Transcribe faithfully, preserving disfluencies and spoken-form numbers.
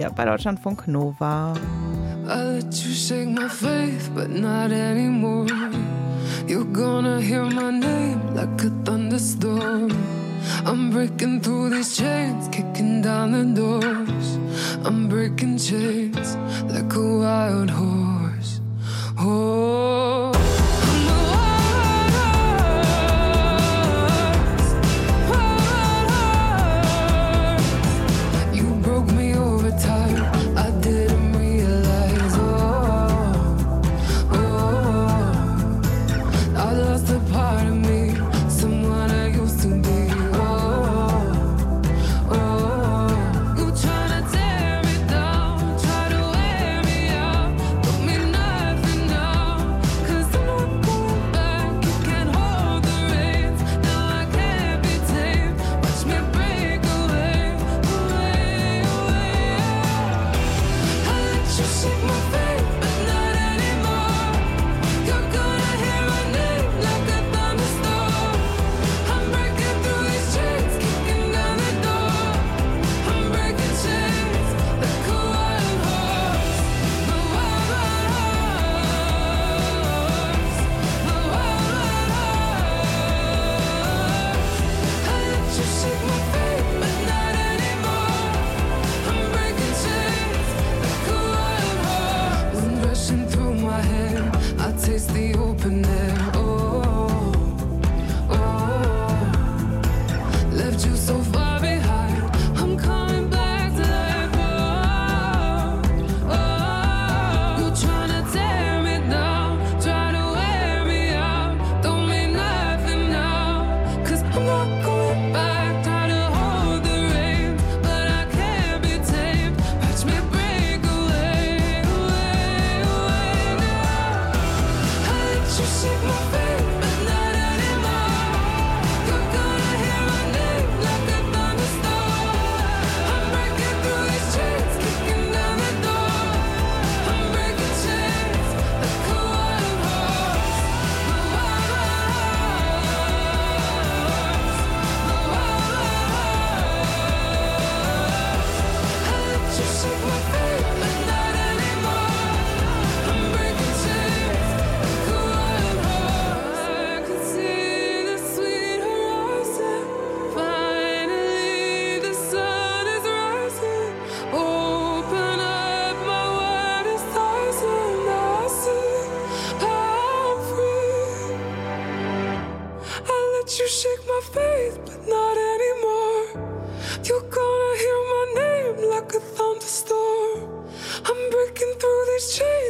Ja, bei Deutschlandfunk Nova. I let you shake my faith, but not anymore. You're gonna hear my name like a thunderstorm. I'm breaking through these chains, kicking down the doors. I'm breaking chains like a wild horse. Oh, I'm a wild horse, wild horse. You broke me over time, I didn't realize. Oh, oh, I lost a part of me, someone I used to be. You shake my faith, but not anymore. You're gonna hear my name like a thunderstorm. I'm breaking through these chains.